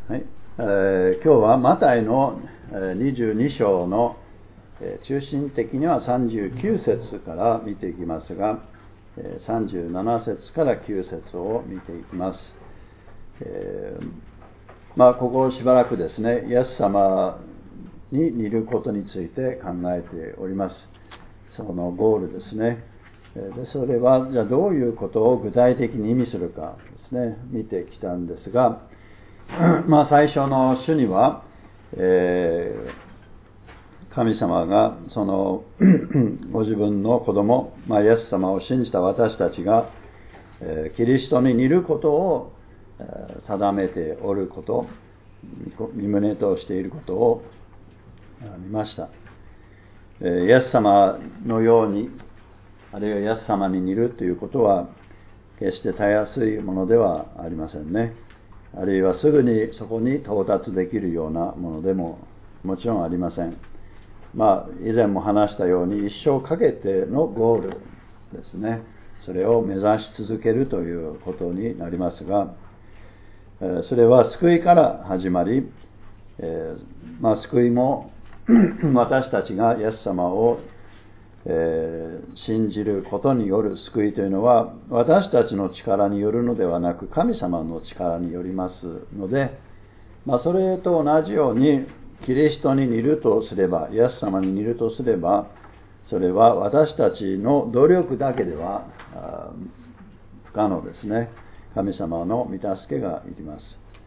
はい、今日はマタイの22章の中心的には39節から見ていきますが、37節から9節を見ていきます。ここしばらくですね、イエス様に似ることについて考えております。そのゴールですね。でそれはじゃあどういうことを具体的に意味するかですね、見てきたんですが、最初の主には、神様がそのご自分の子供、イエス様を信じた私たちが、キリストに似ることを定めておること、身旨としていることを見ました。イエス様のように、あるいはイエス様に似るということは決してたやすいものではありませんね。あるいはすぐにそこに到達できるようなものでももちろんありません。以前も話したように一生かけてのゴールですね。それを目指し続けるということになりますが、それは救いから始まり、救いも私たちがイエス様を信じることによる救いというのは私たちの力によるのではなく神様の力によりますので、それと同じようにキリストに似るとすれば、イエス様に似るとすれば、それは私たちの努力だけでは不可能ですね。神様の御助けがいります。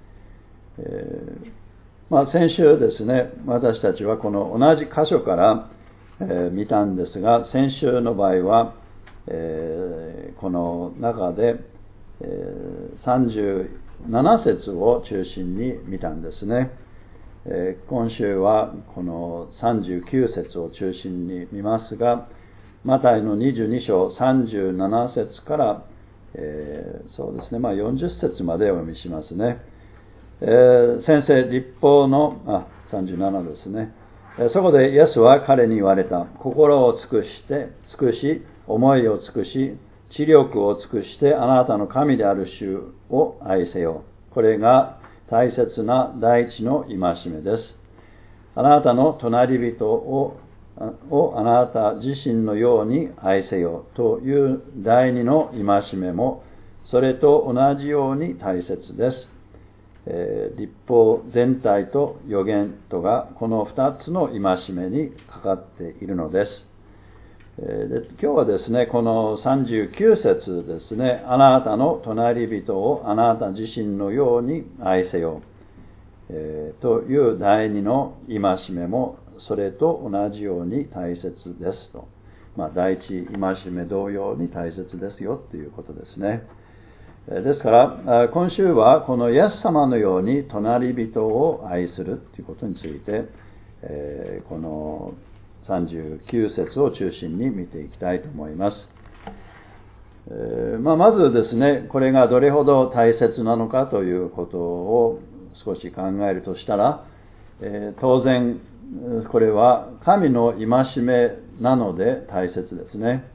先週ですね、私たちはこの同じ箇所から見たんですが、先週の場合は、この中で、37節を中心に見たんですね。今週はこの39節を中心に見ますが、マタイの22章37節から、そうですね、40節までお読みしますね。先生、律法の37ですね。そこでイエスは彼に言われた。心を尽くし、思いを尽くし、知力を尽くしてあなたの神である主を愛せよ。これが大切な第一の戒めです。あなたの隣人をあなた自身のように愛せよという第二の戒めもそれと同じように大切です。律法全体と預言とがこの2つの戒めにかかっているのです。今日はですね、この39節ですね、あなたの隣人をあなた自身のように愛せよ、という第二の戒めもそれと同じように大切ですと、第一戒め同様に大切ですよということですね。ですから今週はこのイエス様のように隣人を愛するということについて、この39節を中心に見ていきたいと思います。まずですね、これがどれほど大切なのかということを少し考えるとしたら、当然これは神の戒めなので大切ですね。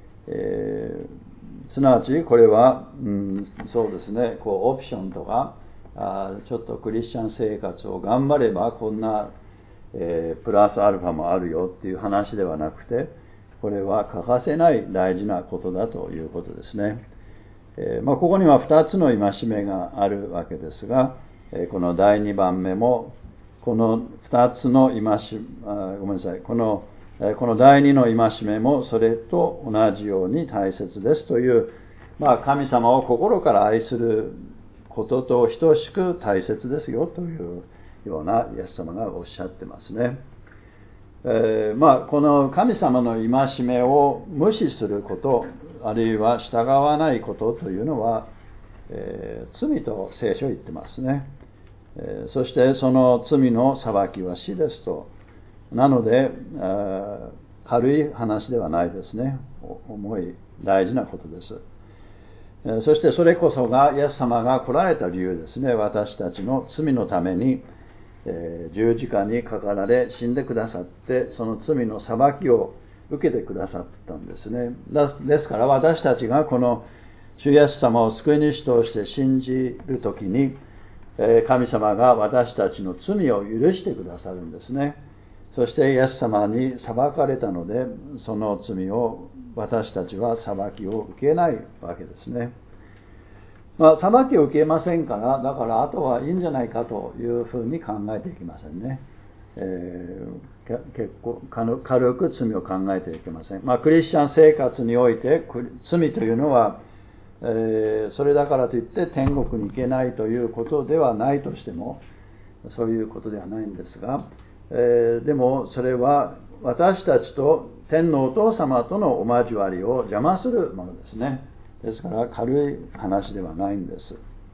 すなわちこれは、そうですね、オプションとかちょっとクリスチャン生活を頑張ればこんな、プラスアルファもあるよっていう話ではなくて、これは欠かせない大事なことだということですね。ここには2つの戒めがあるわけですが、この第2番目もこの2つのこの第2の戒めもそれと同じように大切ですという、神様を心から愛することと等しく大切ですよというようなイエス様がおっしゃってますね。この神様の戒めを無視すること、あるいは従わないことというのは、罪と聖書は言ってますね。そしてその罪の裁きは死ですと。なので軽い話ではないですね。重い大事なことです。そしてそれこそがイエス様が来られた理由ですね。私たちの罪のために十字架にかかられ死んでくださって、その罪の裁きを受けてくださったんですね。ですから私たちがこの主イエス様を救い主として信じるときに、 神様が私たちの罪を許してくださるんですね。そしてイエス様に裁かれたので、その罪を私たちは裁きを受けないわけですね。裁きを受けませんから、だからあとはいいんじゃないかというふうに考えていきませんね。結構軽く罪を考えてはいけません。クリスチャン生活において罪というのは、それだからといって天国に行けないということではないとしても、そういうことではないんですが、でもそれは私たちと天のお父様とのお交わりを邪魔するものですね。ですから軽い話ではないんです。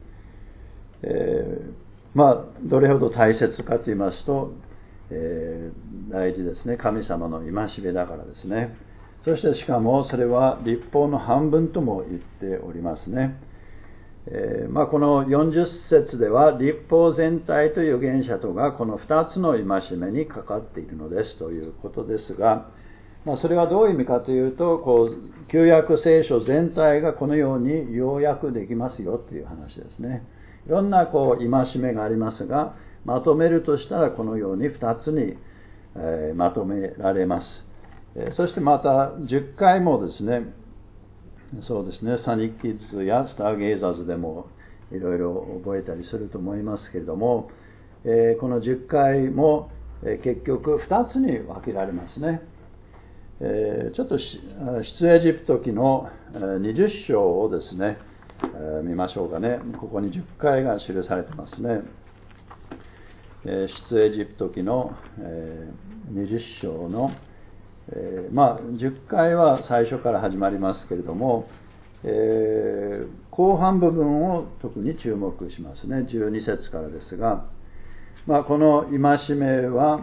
どれほど大切かと言いますと、大事ですね。神様の戒めだからですね。そしてしかもそれは律法の半分とも言っておりますね。この40節では律法全体と預言者とがこの2つの戒めにかかっているのですということですが、それはどういう意味かというと、旧約聖書全体がこのように要約できますよという話ですね。いろんな戒めがありますが、まとめるとしたらこのように2つに、まとめられます。そしてまた10回もですね、そうですね、サニッキッズやスターゲイザーズでもいろいろ覚えたりすると思いますけれども、この10回も結局2つに分けられますね。ちょっと出エジプト記の20章をですね、見ましょうかね。ここに10回が記されてますね。出エジプト記の20章の10回は最初から始まりますけれども、後半部分を特に注目しますね。12節からですが、この戒めは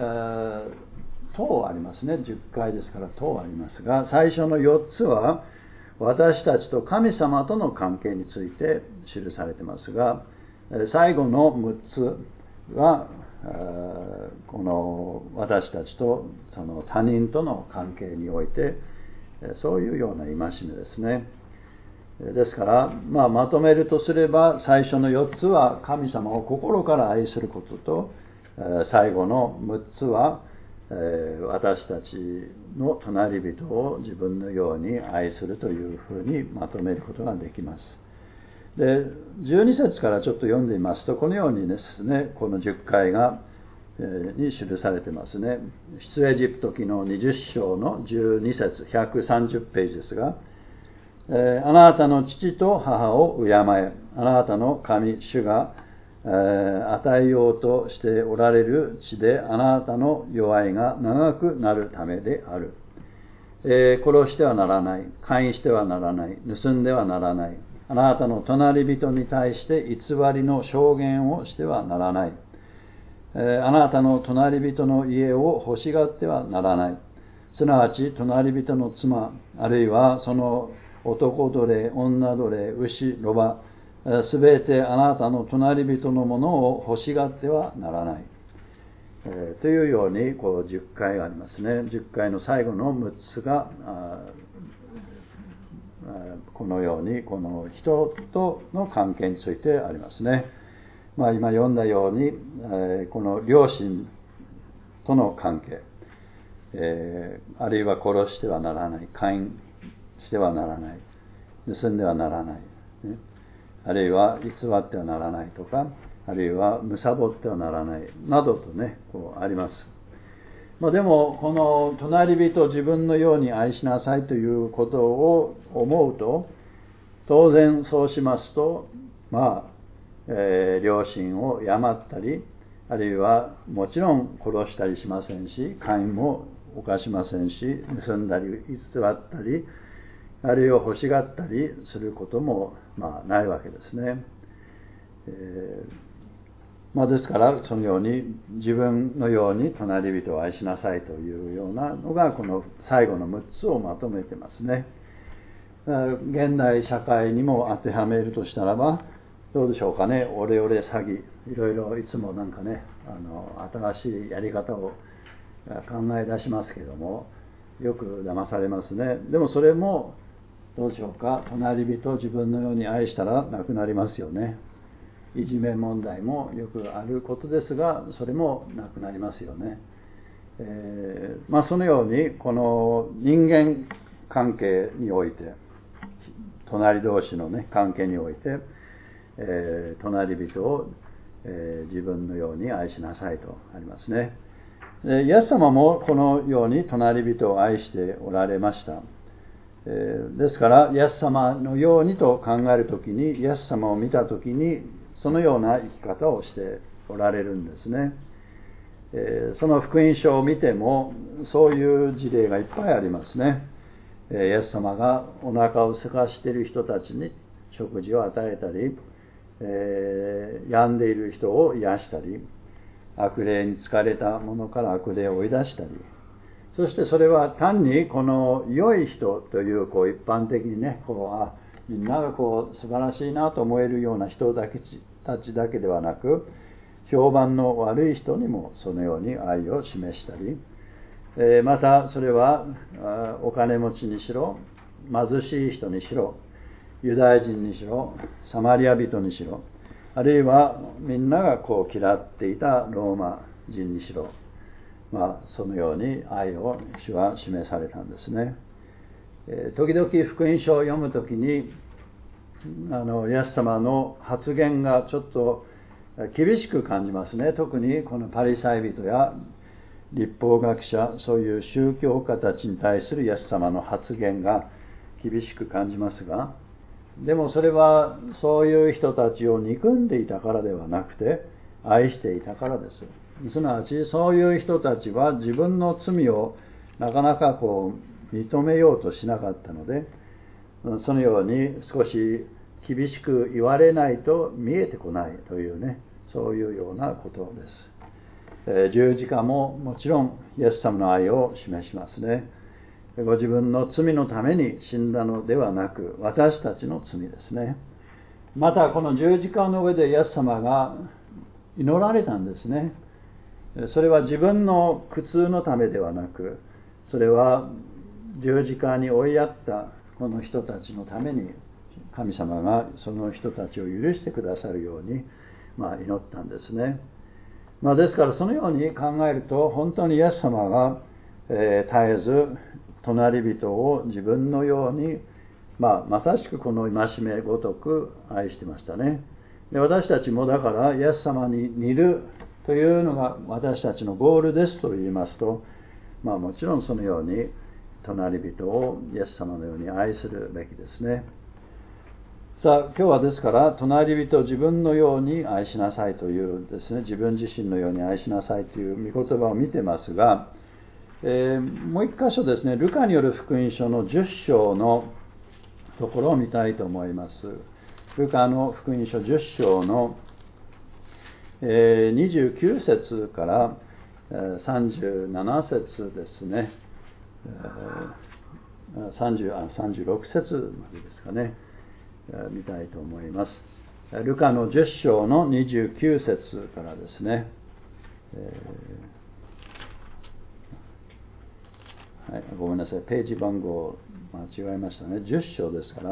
等ありますね。10回ですから等ありますが、最初の4つは私たちと神様との関係について記されてますが、最後の6つはこの私たちとその他人との関係においてそういうような戒めですね。ですから、まとめるとすれば、最初の4つは神様を心から愛することと、最後の6つは私たちの隣人を自分のように愛するというふうにまとめることができます。で、12節からちょっと読んでみますと、このようにですね、この10回に記されてますね。出エジプト記の20章の12節130ページですが、あなたの父と母を敬え、あなたの神主が与えようとしておられる地であなたの弱いが長くなるためである。殺してはならない、姦淫してはならない、盗んではならない、あなたの隣人に対して偽りの証言をしてはならない、あなたの隣人の家を欲しがってはならない、すなわち隣人の妻、あるいはその男奴隷、女奴隷、牛、ロバ、すべてあなたの隣人のものを欲しがってはならない、というように10回がありますね。10回の最後の6つがこのようにこの人との関係についてありますね。今読んだように、この両親との関係、あるいは殺してはならない、姦淫してはならない、盗んではならない、あるいは偽ってはならないとか、あるいは貪ってはならないなどとね、あります。でもこの隣人自分のように愛しなさいということを思うと、当然そうしますと、両親を病ったり、あるいはもちろん殺したりしませんし、姦淫も犯しませんし、盗んだり偽ったり、あるいは欲しがったりすることもないわけですね。ですからそのように自分のように隣人を愛しなさいというようなのがこの最後の6つをまとめてますね。現代社会にも当てはめるとしたらばどうでしょうかね。オレオレ詐欺、いろいろいつもなんかね、新しいやり方を考え出しますけども、よく騙されますね。でもそれもどうでしょうか、隣人を自分のように愛したらなくなりますよね。 いじめ問題もよくあることですが、それもなくなりますよね。そのようにこの人間関係において、隣同士の、関係において、隣人を、自分のように愛しなさいとありますね。イエス様もこのように隣人を愛しておられました。ですからイエス様のようにと考えるときに、イエス様を見たときにそのような生き方をしておられるんですね。その福音書を見てもそういう事例がいっぱいありますね。イエス様がお腹を空かしている人たちに食事を与えたり、病んでいる人を癒したり、悪霊に疲れた者から悪霊を追い出したり、そしてそれは単にこの良い人という一般的にみんなが素晴らしいなと思えるような人たちだけではなく、評判の悪い人にもそのように愛を示したり、またそれはお金持ちにしろ、貧しい人にしろ、ユダヤ人にしろ、サマリア人にしろ、あるいはみんなが嫌っていたローマ人にしろ、そのように愛を主は示されたんですね。時々福音書を読むときにイエス様の発言がちょっと厳しく感じますね。特にこのパリサイ人や律法学者、そういう宗教家たちに対するイエス様の発言が厳しく感じますが、でもそれはそういう人たちを憎んでいたからではなくて、愛していたからです。すなわちそういう人たちは自分の罪をなかなか認めようとしなかったので、そのように少し厳しく言われないと見えてこないというそういうようなことです。十字架ももちろんイエス様の愛を示しますね。ご自分の罪のために死んだのではなく、私たちの罪ですね。またこの十字架の上でイエス様が祈られたんですね。それは自分の苦痛のためではなく、それは十字架に追いやったこの人たちのために、神様がその人たちを許してくださるように、祈ったんですね。ですからそのように考えると、本当にイエス様が、絶えず隣人を自分のように、まさしくこの戒めごとく愛してましたね。で、私たちもだからイエス様に似るというのが私たちのゴールですと言いますと、もちろんそのように隣人をイエス様のように愛するべきですね。さあ、今日はですから隣人を自分のように愛しなさいというですね、自分自身のように愛しなさいという御言葉を見てますが、もう一箇所ですね、ルカによる福音書の10章のところを見たいと思います。ルカの福音書10章の29節から37節ですね、36節までですかね、見たいと思います。ルカの10章の29節からですね、ごめんなさい、ページ番号間違えましたね。10章ですから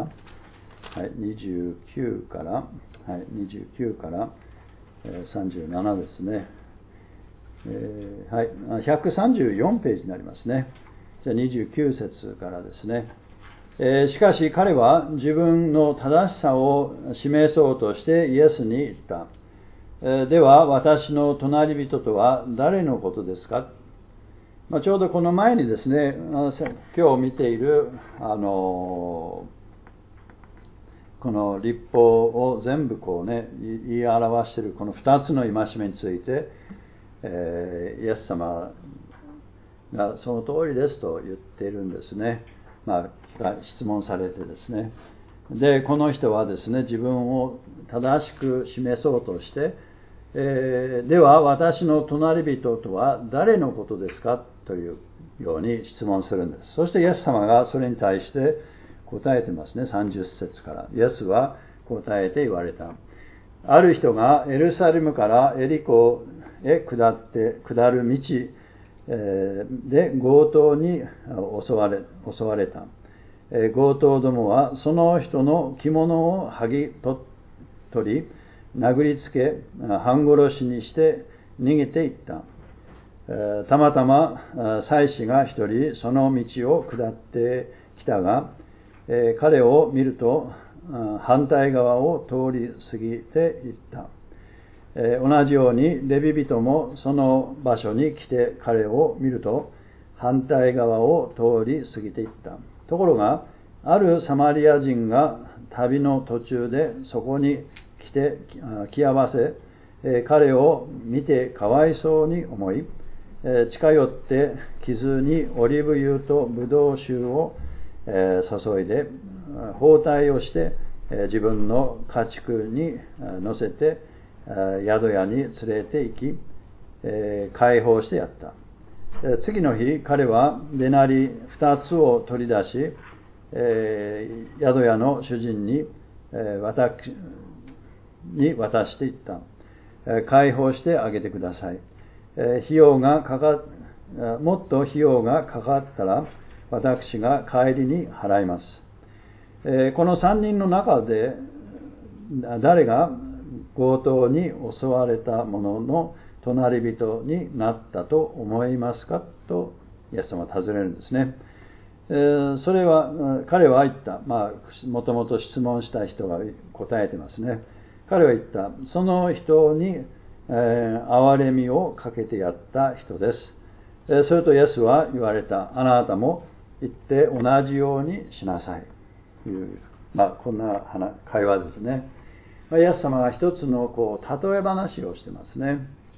、29から、29から、37ですね。134ページになりますね。じゃあ29節からですね。しかし彼は自分の正しさを示そうとしてイエスに言った。では私の隣人とは誰のことですか？ちょうどこの前にですね、今日見ているこの律法を全部言い表しているこの2つの戒めについて、イエス様がその通りですと言っているんですね。質問されてですね。で、この人はですね、自分を正しく示そうとして、では私の隣人とは誰のことですかというように質問するんです。そしてイエス様がそれに対して答えてますね。30節から。イエスは答えて言われた。ある人がエルサレムからエリコへ下る道で強盗に襲われた。強盗どもはその人の着物を剥ぎ取り、 殴りつけ半殺しにして逃げていった。たまたま祭司が一人その道を下ってきたが、彼を見ると反対側を通り過ぎていった。同じようにレビ人もその場所に来て彼を見ると反対側を通り過ぎていった。ところがあるサマリア人が旅の途中でそこに来合わせ、彼を見てかわいそうに思い、近寄って傷にオリーブ油とブドウ酒を注いで包帯をして自分の家畜に乗せて宿屋に連れて行き解放してやった。次の日彼はデナリ2つを取り出し宿屋の主人に渡していった。解放してあげてください。もっと費用がかかったら私が帰りに払います。この3人の中で誰が強盗に襲われた者の隣人になったと思いますかとイエス様は尋ねるんですね。それは彼は言った。もともと質問した人が答えてますね。彼は言った。その人に憐れみをかけてやった人です。それとイエスは言われた。あなたも行って同じようにしなさいという、こんな会話ですね。イエス様が一つの例え話をしてますね。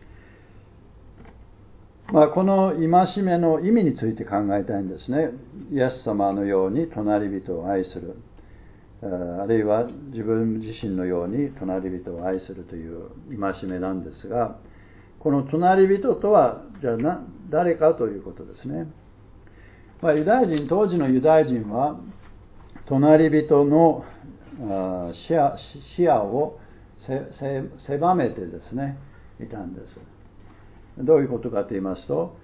この戒めの意味について考えたいんですね。イエス様のように隣人を愛する、あるいは自分自身のように隣人を愛するという戒めなんですが、この隣人とはじゃあ誰かということですね。当時のユダヤ人は隣人の視野を狭めてですねいたんです。どういうことかと言いますと、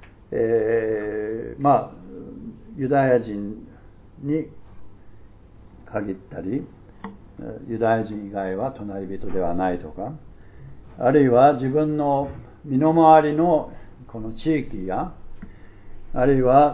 ユダヤ人に限ったり、ユダヤ人以外は隣人ではないとか、あるいは自分の身の回りのこの地域や、あるいは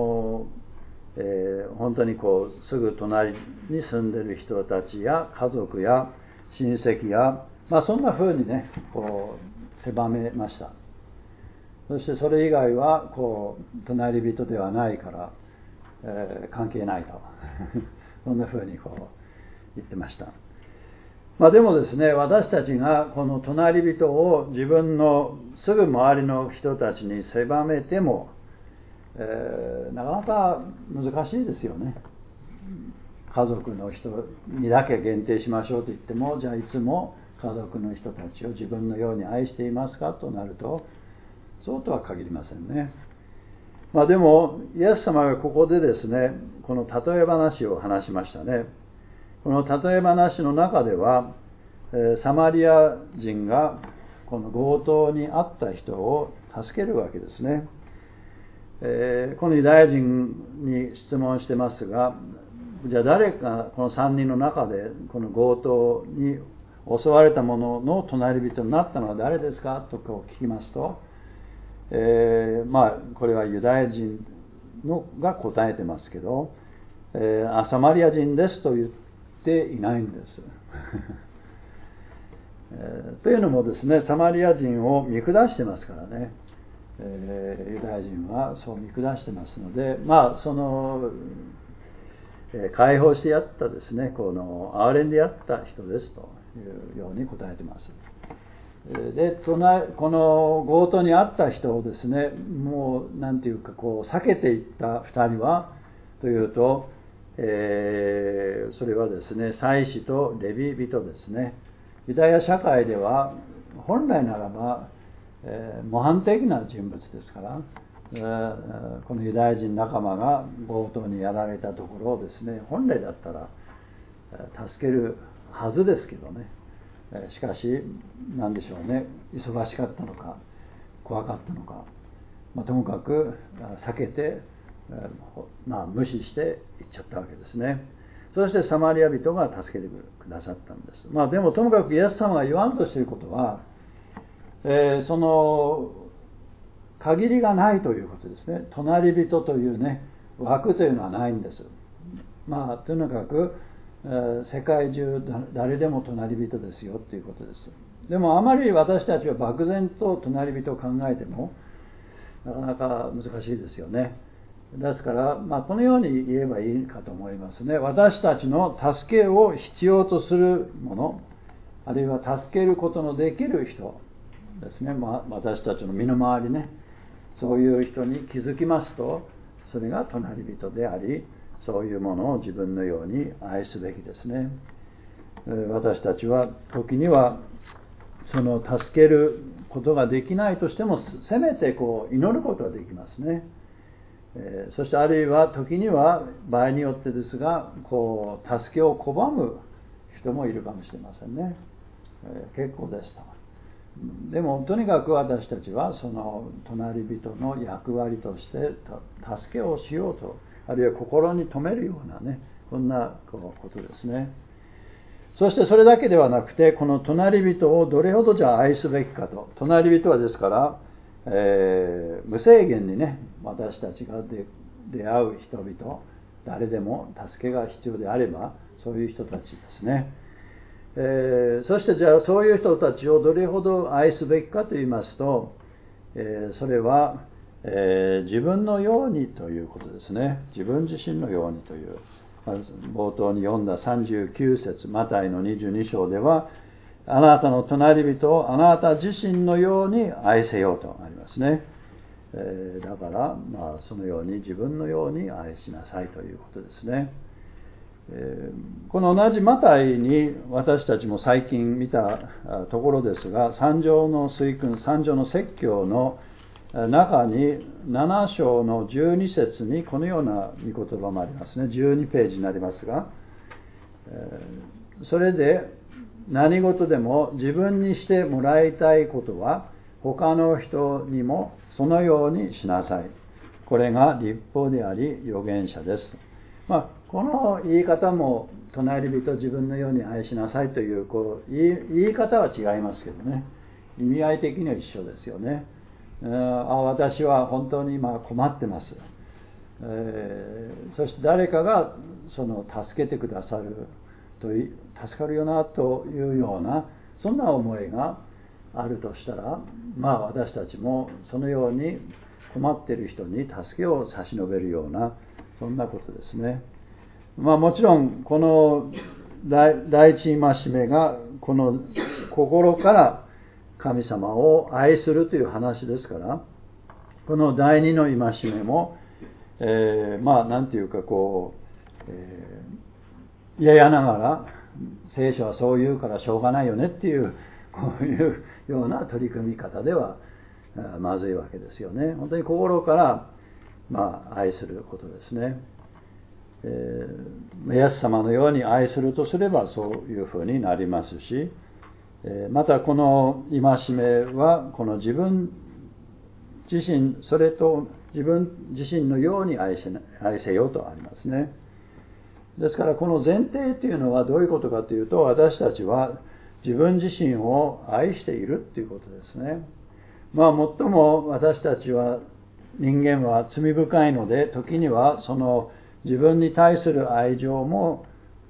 本当にすぐ隣に住んでいる人たちや家族や親戚や、そんな風にね狭めました。そしてそれ以外は隣人ではないから、関係ないとそんな風に言ってました。でもですね、私たちがこの隣人を自分のすぐ周りの人たちに狭めても、なかなか難しいですよね。家族の人にだけ限定しましょうと言っても、じゃあいつも家族の人たちを自分のように愛していますかとなると、そうとは限りませんね。でもイエス様がここでですね、この例え話を話しましたね。この例え話の中では、サマリア人がこの強盗に遭った人を助けるわけですね。このユダヤ人に質問してますが、じゃあ誰かこの3人の中でこの強盗に襲われた者の隣人になったのは誰ですかと聞きますと、これはユダヤ人が答えてますけど、サマリア人ですと言っていないんです。というのもですね、サマリア人を見下してますからね。ユダヤ人はそう見下してますので、解放してやったですね、この憐れんでやった人ですというように答えてます。で、この強盗に遭った人をですね、もうなんていうか避けていった2人はというと、それはですね、祭司とレビ人ですね。ユダヤ社会では本来ならば、模範的な人物ですから、このユダヤ人仲間が強盗にやられたところをですね、本来だったら助けるはずですけどね、しかし何でしょうね、忙しかったのか怖かったのか、ともかく避けて、無視して行っちゃったわけですね。 そしてサマリア人が助けてくださったんです。でもともかくイエス様が言わんとしていることは、その限りがないということですね。隣人というね、枠というのはないんです。とにかく、世界中誰でも隣人ですよということです。でもあまり私たちは漠然と隣人を考えてもなかなか難しいですよね。ですから、このように言えばいいかと思いますね。私たちの助けを必要とするもの、あるいは助けることのできる人ですね。私たちの身の回りね、そういう人に気づきますと、それが隣人であり、そういうものを自分のように愛すべきですね。私たちは時にはその助けることができないとしても、せめて祈ることはできますね。そしてあるいは時には場合によってですが、助けを拒む人もいるかもしれませんね。結構ですと。でもとにかく私たちはその隣人の役割として助けをしようと、あるいは心に留めるようなね、こんなことですね。そしてそれだけではなくて、この隣人をどれほどじゃあ愛すべきかと。隣人はですから、無制限にね、私たちが出会う人々、誰でも助けが必要であれば、そういう人たちですね。そしてじゃあそういう人たちをどれほど愛すべきかと言いますと、それは、自分のようにということですね。自分自身のようにという。冒頭に読んだ39節、マタイの22章では、あなたの隣人をあなた自身のように愛せようとありますね。だから、そのように自分のように愛しなさいということですね。この同じマタイに私たちも最近見たところですが、三条の水訓、三条の説教の中に7章の12節にこのような御言葉もありますね。12ページになりますが、それで何事でも自分にしてもらいたいことは他の人にもそのようにしなさい。これが律法であり預言者です。この言い方も隣人自分のように愛しなさいという、言い方は違いますけどね、意味合い的には一緒ですよね。私は本当に今困ってます。そして誰かがその助けてくださると、助かるよなというような、そんな思いがあるとしたら、私たちもそのように困っている人に助けを差し伸べるような、そんなことですね。もちろんこの第一戒めがこの心から神様を愛するという話ですから、この第二の戒めも、なんていうか嫌々ながら聖書はそう言うからしょうがないよねっていう、こういうような取り組み方ではまずいわけですよね。本当に心から愛することですね。イエス様のように愛するとすればそういうふうになりますし、またこの戒めはこの自分自身、それと自分自身のように愛せようとありますね。ですからこの前提というのはどういうことかというと、私たちは自分自身を愛しているということですね。もっとも私たちは人間は罪深いので、時にはその自分に対する愛情も、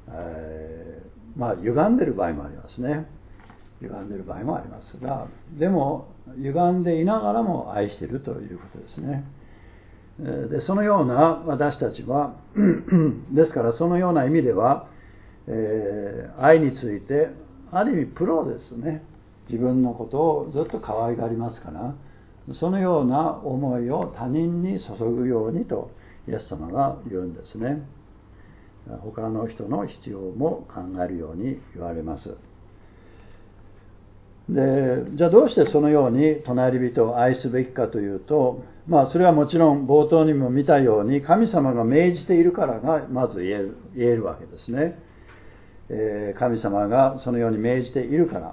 歪んでいる場合もありますね。歪んでいる場合もありますが、でも歪んでいながらも愛しているということですね。でそのような私たちはですからそのような意味では、愛についてある意味プロですね。自分のことをずっと可愛がりますから、そのような思いを他人に注ぐようにとイエス様が言うんですね。他の人の必要も考えるように言われます。でじゃあどうしてそのように隣人を愛すべきかというと、それはもちろん冒頭にも見たように神様が命じているからがまず言えるわけですね。神様がそのように命じているから。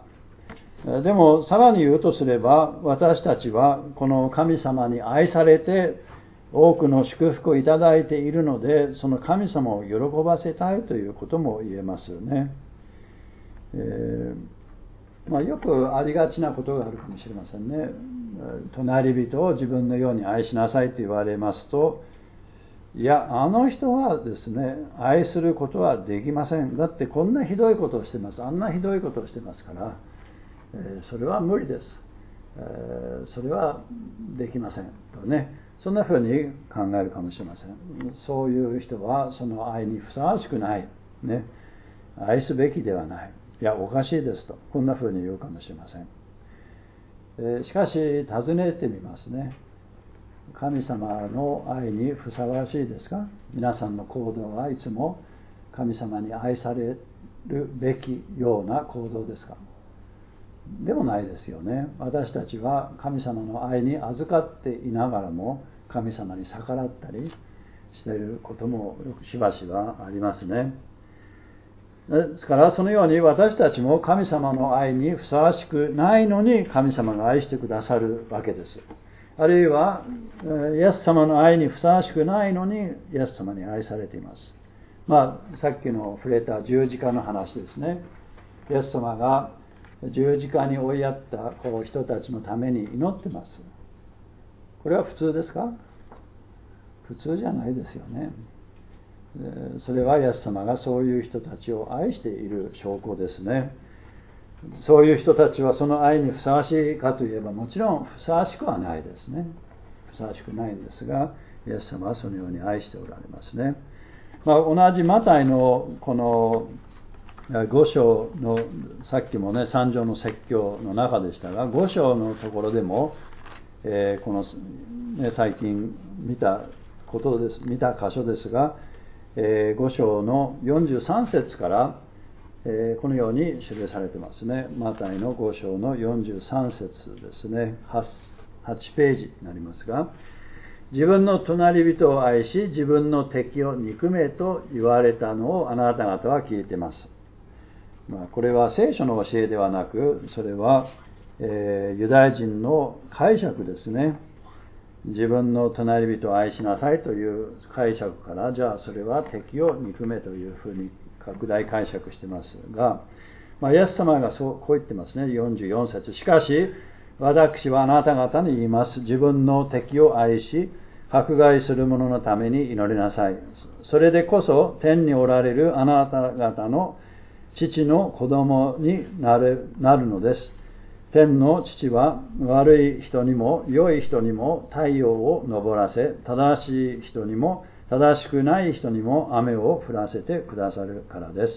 でもさらに言うとすれば、私たちはこの神様に愛されて、 多くの祝福をいただいているので、その神様を喜ばせたいということも言えますよね。よくありがちなことがあるかもしれませんね。隣人を自分のように愛しなさいと言われますと、いや、あの人はですね、愛することはできません。だってこんなひどいことをしてます。あんなひどいことをしてますから、それは無理です。それはできませんとね、そんなふうに考えるかもしれません。そういう人はその愛にふさわしくない、ね、愛すべきではない、いやおかしいですと、こんなふうに言うかもしれません。しかし尋ねてみますね。神様の愛にふさわしいですか？皆さんの行動はいつも神様に愛されるべきような行動ですか？でもないですよね。私たちは神様の愛に預かっていながらも神様に逆らったりしていることもしばしばありますね。ですからそのように私たちも神様の愛にふさわしくないのに神様が愛してくださるわけです。あるいはイエス様の愛にふさわしくないのにイエス様に愛されています。さっきの触れた十字架の話ですね。イエス様が十字架に追いやった人たちのために祈ってます。これは普通ですか？普通じゃないですよね。それはイエス様がそういう人たちを愛している証拠ですね。そういう人たちはその愛にふさわしいかといえば、もちろんふさわしくはないですね。ふさわしくないんですが、イエス様はそのように愛しておられますね。同じマタイのこの5章の、さっきもね3章の説教の中でしたが、5章のところでも、この、最近見た箇所ですが、5章の43節から、このように記されてますね。マタイの5章の43節ですね。8ページになりますが、自分の隣人を愛し自分の敵を憎めと言われたのをあなた方は聞いています。これは聖書の教えではなく、それは、ユダヤ人の解釈ですね。自分の隣人を愛しなさいという解釈から、じゃあそれは敵を憎めというふうに拡大解釈してますが、イエス様がこう言ってますね。44節。しかし私はあなた方に言います。自分の敵を愛し迫害する者のために祈りなさい。それでこそ天におられるあなた方の父の子供になるのです。天の父は悪い人にも良い人にも太陽を昇らせ、正しい人にも正しくない人にも雨を降らせてくださるからです。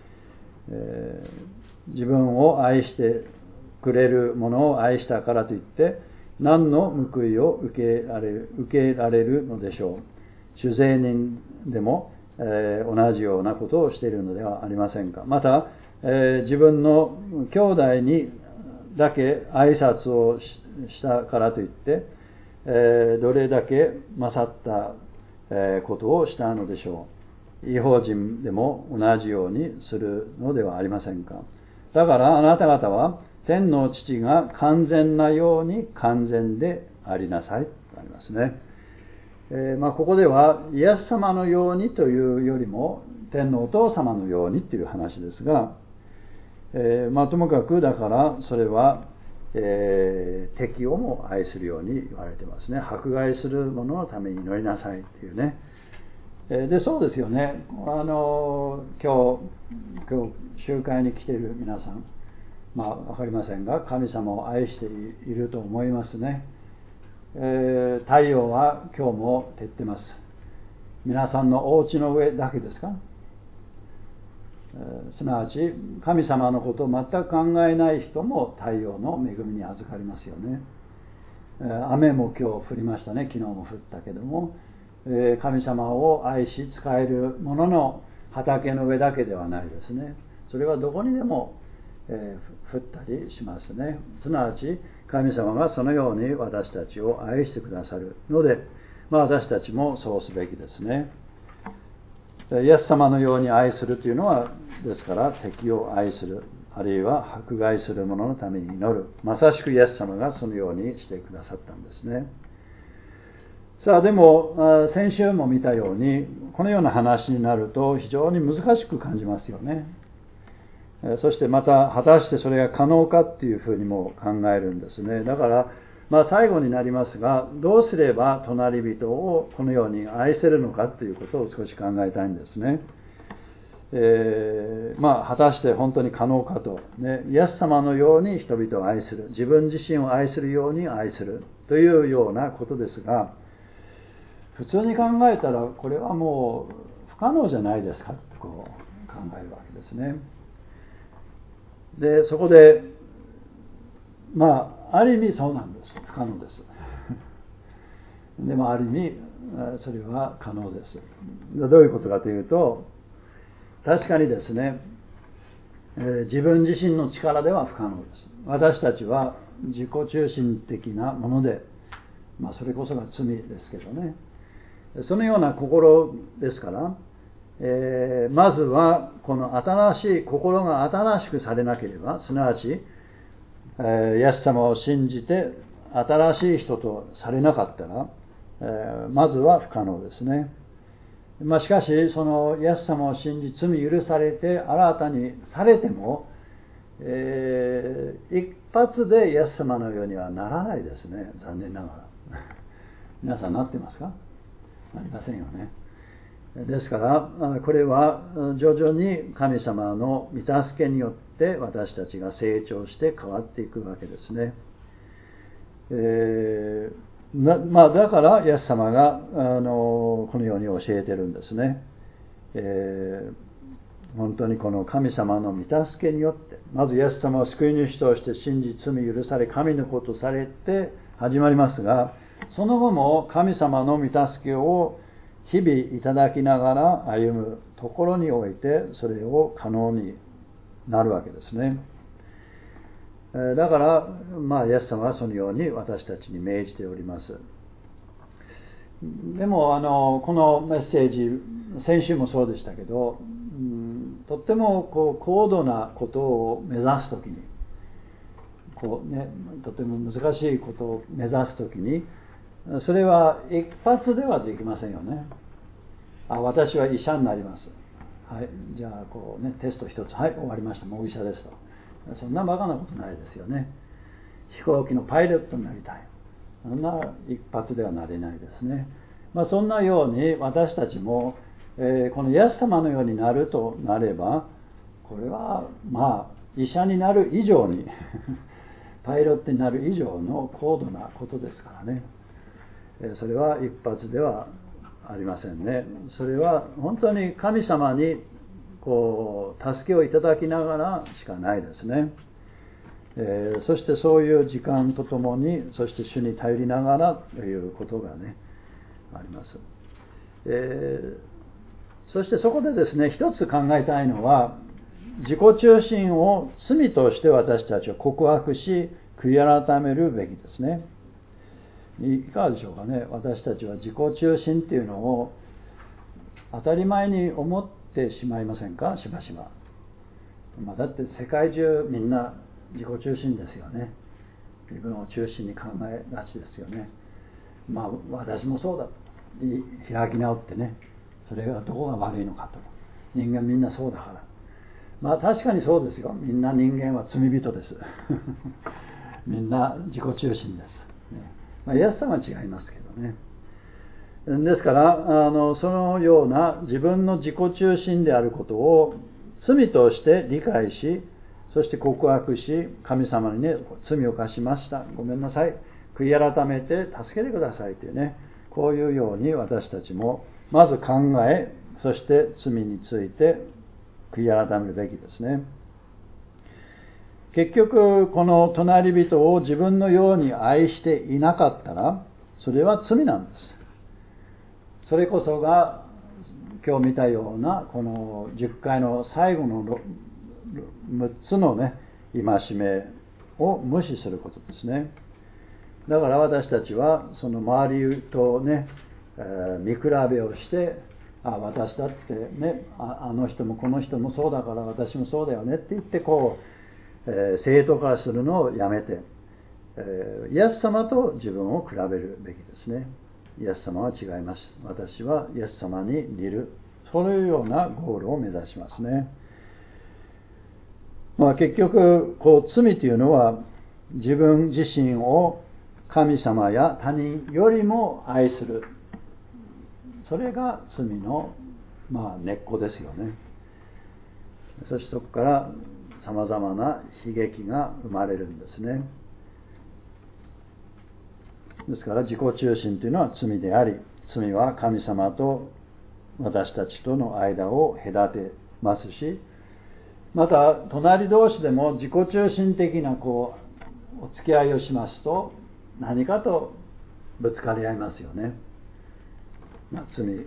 自分を愛してくれる者を愛したからといって何の報いを受けられるのでしょう。主税人でも、同じようなことをしているのではありませんか。また、自分の兄弟にだけ挨拶をしたからといって、どれだけ勝ったことをしたのでしょう。異邦人でも同じようにするのではありませんか。だからあなた方は天の父が完全なように完全でありなさいとありますね。ここではイエス様のようにというよりも天のお父様のようにという話ですが、ともかくだからそれは、敵をも愛するように言われてますね。迫害する者のために祈りなさいっていうね。でそうですよね。今日集会に来ている皆さん、わかりませんが神様を愛していると思いますね。太陽は今日も照ってます。皆さんのお家の上だけですか？すなわち神様のことを全く考えない人も太陽の恵みに預かりますよね。雨も今日降りましたね。昨日も降ったけども、神様を愛し仕える者の畑の上だけではないですね。それはどこにでも、降ったりしますね。すなわち神様がそのように私たちを愛してくださるので、私たちもそうすべきですね。イエス様のように愛するというのは、ですから敵を愛する、あるいは迫害する者のために祈る、まさしくイエス様がそのようにしてくださったんですね。 さあでも先週も見たようにこのような話になると非常に難しく感じますよね。そしてまた果たしてそれが可能かっていうふうにも考えるんですね。だから最後になりますが、どうすれば隣人をこのように愛せるのかということを少し考えたいんですね。果たして本当に可能かと、イエス様のように人々を愛する、自分自身を愛するように愛するというようなことですが、普通に考えたらこれはもう不可能じゃないですかとこう考えるわけですね。でそこである意味そうなんです。不可能です。でもある意味それは可能です。どういうことかというと、確かにですね、自分自身の力では不可能です。私たちは自己中心的なもので、それこそが罪ですけどね、そのような心ですから、まずはこの新しい心が新しくされなければ、すなわち、イエス様を信じて新しい人とされなかったら、まずは不可能ですね。しかしそのイエス様を信じ罪許されて新たにされても、一発でイエス様のようにはならないですね。残念ながら皆さんなってますか？なりませんよね。ですからこれは徐々に神様の御助けによって私たちが成長して変わっていくわけですね。だからイエス様がこのように教えてるんですね。本当にこの神様の御助けによって、まずイエス様を救い主として信じ罪許され神の子とされて始まりますが、その後も神様の御助けを日々いただきながら歩むところにおいてそれを可能になるわけですね。だからイエス様はそのように私たちに命じております。でもこのメッセージ、先週もそうでしたけど、とっても高度なことを目指すときにとても難しいことを目指すときに、それは一発ではできませんよね。私は医者になります。はい、じゃあテスト一つ、はい終わりました、もう医者ですと。そんなバカなことないですよね。飛行機のパイロットになりたい、そんな一発ではなれないですね。そんなように私たちも、このイエス様のようになるとなれば、これは医者になる以上にパイロットになる以上の高度なことですからね。それは一発ではありませんね。それは本当に神様に助けをいただきながらしかないですね。そしてそういう時間とともに、そして主に頼りながらということがねあります。そしてそこでですね、一つ考えたいのは、自己中心を罪として私たちは告白し悔い改めるべきですね。いかがでしょうかね。私たちは自己中心っていうのを当たり前に思ってしまいませんか？しばしば。だって世界中みんな自己中心ですよね。自分を中心に考えがちですよね。私もそうだと開き直ってね、それがどこが悪いのかと。人間みんなそうだから。確かにそうですよ。みんな人間は罪人ですみんな自己中心です、イエス様は違いますけどね。ですからそのような自分の自己中心であることを罪として理解し、そして告白し、神様にね、罪を犯しました、ごめんなさい、悔い改めて助けてくださいというね、こういうように私たちもまず考え、そして罪について悔い改めるべきですね。結局この隣人を自分のように愛していなかったら、それは罪なんです。それこそが今日見たようなこの10回の最後の6つのね戒めを無視することですね。だから私たちはその周りとね、見比べをして、私だってね、あの人もこの人もそうだから私もそうだよねって言って正当化するのをやめて、イエス様と自分を比べるべきですね。 イエス様は違います。私はイエス様に似る。そういうようなゴールを目指しますね。結局罪というのは自分自身を神様や他人よりも愛する。それが罪の根っこですよね。そしてそこから様々な悲劇が生まれるんですね。ですから自己中心というのは罪であり、罪は神様と私たちとの間を隔てますし、また隣同士でも自己中心的なお付き合いをしますと何かとぶつかり合いますよね。罪です。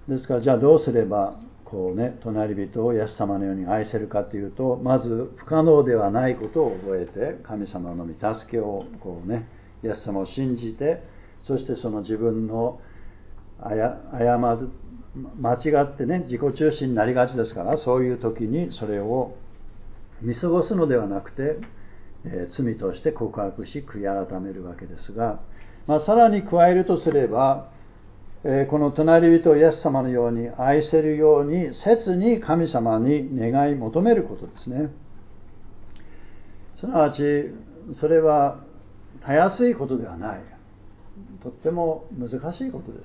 ですからじゃあどうすれば隣人をイエス様のように愛せるかというと、まず不可能ではないことを覚えて神様の御助けをイエス様を信じて、そしてその自分の間違って自己中心になりがちですから、そういう時にそれを見過ごすのではなくて、罪として告白し悔い改めるわけですが、さらに加えるとすれば、この隣人をイエス様のように愛せるように切に神様に願い求めることですね。すなわちそれはたやすいことではない。とっても難しいことです。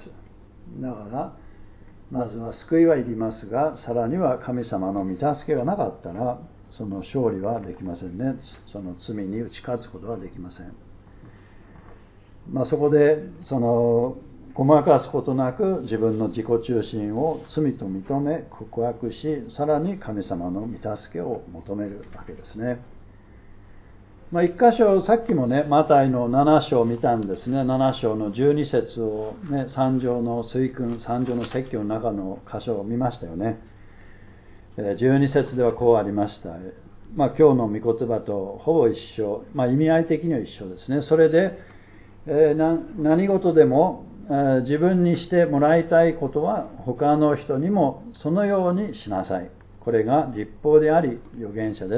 だからまずは救いはいりますが、さらには神様の御助けがなかったらその勝利はできませんね。その罪に打ち勝つことはできません。そこでごまかすことなく自分の自己中心を罪と認め告白し、さらに神様の御助けを求めるわけですね。一箇所、さっきもマタイの7章を見たんですね。7章の12節を三条の水訓、三条の説教の中の箇所を見ましたよね。12節ではこうありました。今日の御言葉とほぼ一緒、意味合い的には一緒ですね。それで、何事でも自分にしてもらいたいことは他の人にもそのようにしなさい。これが律法であり預言者です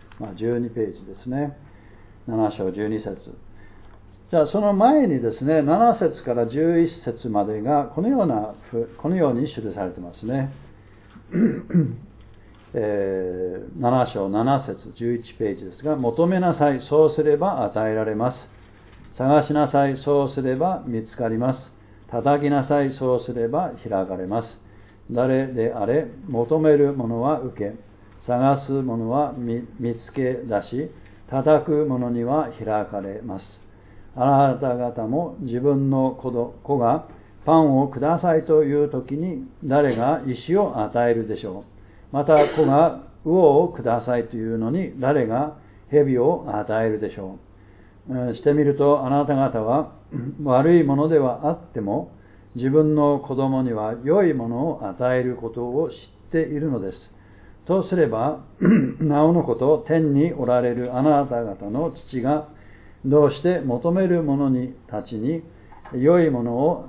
。12ページですね。7章12節。じゃあその前にですね、7節から11節までがこのように記されてますね。7章7節11ページですが、求めなさい、そうすれば与えられます。探しなさい、そうすれば見つかります。叩きなさい、そうすれば開かれます。誰であれ、求める者は受け、探す者は見つけ出し、叩く者には開かれます。あなた方も自分の子がパンをくださいという時に誰が石を与えるでしょう。また子が魚をくださいというのに誰が蛇を与えるでしょう。してみるとあなた方は悪いものではあっても自分の子供には良いものを与えることを知っているのです。とすればなおのこと天におられるあなた方の父がどうして求める者たちに良いものを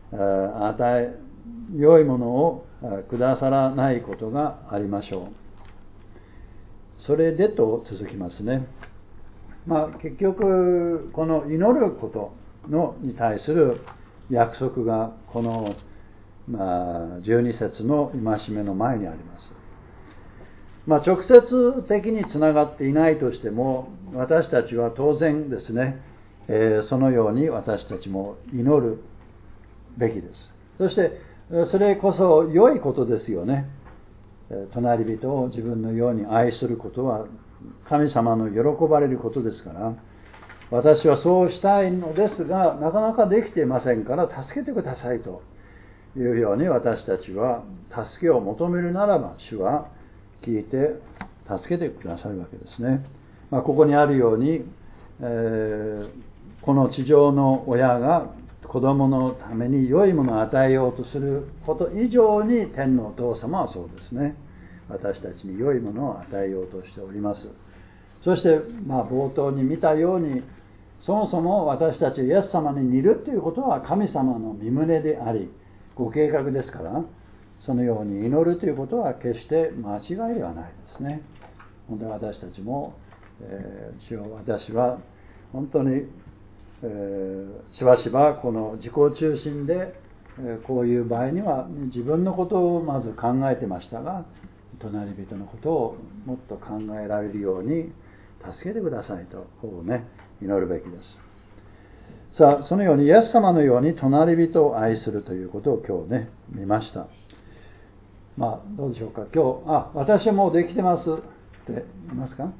くださらないことがありましょう。それでと続きますね。結局この祈ることに対する約束がこの12節の戒めの前にあります。直接的につながっていないとしても私たちは当然ですね、そのように私たちも祈るべきです。そしてそれこそ良いことですよね。隣人を自分のように愛することは神様の喜ばれることですから、私はそうしたいのですがなかなかできていませんから助けてくださいというように私たちは助けを求めるならば主は聞いて助けてくださるわけですね。ここにあるように、この地上の親が子供のために良いものを与えようとすること以上に天のお父様はそうですね、私たちに良いものを与えようとしております。そして冒頭に見たようにそもそも私たちイエス様に似るということは神様の御胸でありご計画ですから、そのように祈るということは決して間違いではないですね。本当に私たちも、主よ私は本当にしばしばこの自己中心で、こういう場合には自分のことをまず考えてましたが、隣人のことをもっと考えられるように助けてくださいとこうね祈るべきです。さあ、そのようにイエス様のように隣人を愛するということを今日ね見ました。どうでしょうか。今日私はもうできてますって言いますか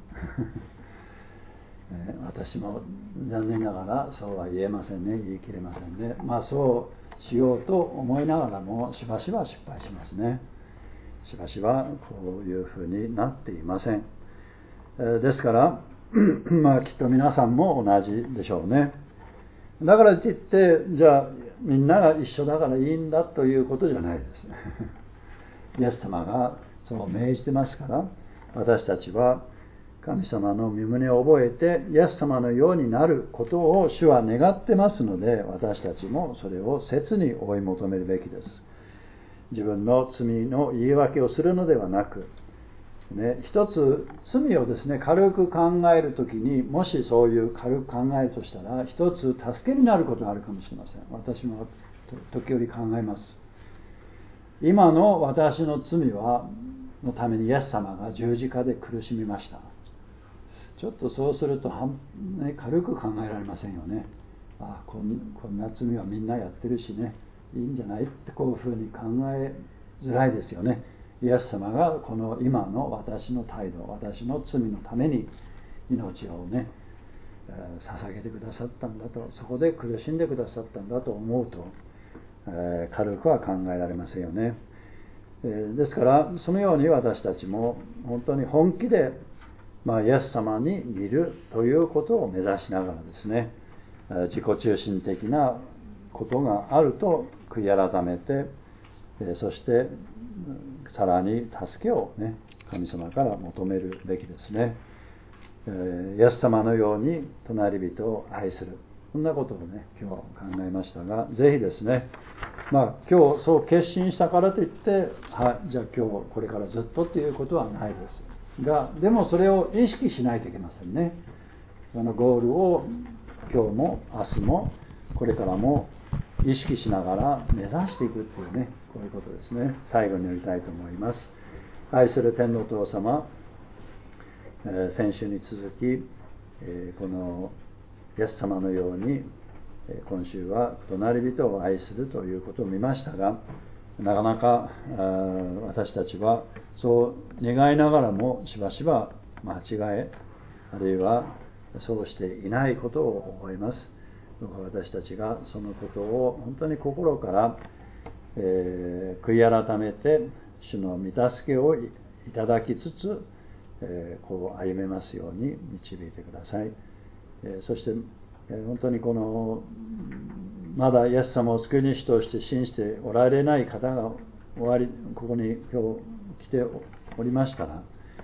私も残念ながらそうは言えませんね。言い切れませんね。そうしようと思いながらもしばしば失敗しますね。しばしばこういうふうになっていません。ですからきっと皆さんも同じでしょうね。だからといってじゃあみんなが一緒だからいいんだということじゃないですイエス様がそう命じてますから、私たちは神様の御胸を覚えてイエス様のようになることを主は願ってますので、私たちもそれを切に追い求めるべきです。自分の罪の言い訳をするのではなく、一つ罪をですね軽く考えるときに、もしそういう軽く考えるとしたら、一つ助けになることがあるかもしれません。私も時折考えます。今の私の罪のためにイエス様が十字架で苦しみました。ちょっとそうすると軽く考えられませんよね。こんな罪はみんなやってるしね、いいんじゃないってこういうふうに考えづらいですよね。イエス様がこの今の私の態度、私の罪のために命をね捧げてくださったんだと、そこで苦しんでくださったんだと思うと、軽くは考えられませんよね。ですからそのように私たちも本当に本気で、イエス様に似るということを目指しながらですね、自己中心的なことがあると悔い改めて、そしてさらに助けをね神様から求めるべきですね。イエス様のように隣人を愛する、そんなことをね今日考えましたが、ぜひですね、今日そう決心したからといって、じゃあ今日これからずっとということはないですが、でもそれを意識しないといけませんね。そのゴールを今日も明日もこれからも意識しながら目指していくというね、こういうことですね。最後にやりたいと思います。愛する天のお父様、先週に続き、このイエス様のように今週は隣人を愛するということを見ましたが、なかなか私たちはそう願いながらもしばしば間違え、あるいはそうしていないことを思います。私たちがそのことを本当に心から、悔い改めて主の御助けをいただきつつ、こう歩めますように導いてください。そして本当にこのまだイエス様を救い主として信じておられない方がここに今日来ておりましたら、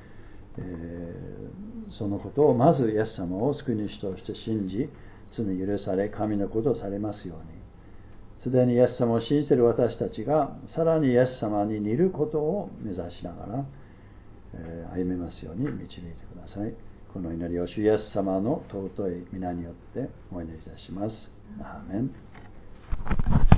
そのことをまずイエス様を救い主として信じ、罪許され神のことをされますように、すでにイエス様を信じている私たちがさらにイエス様に似ることを目指しながら、歩めますように導いてください。この祈りを主イエス様の尊い皆によってお祈りいたします。アーメン。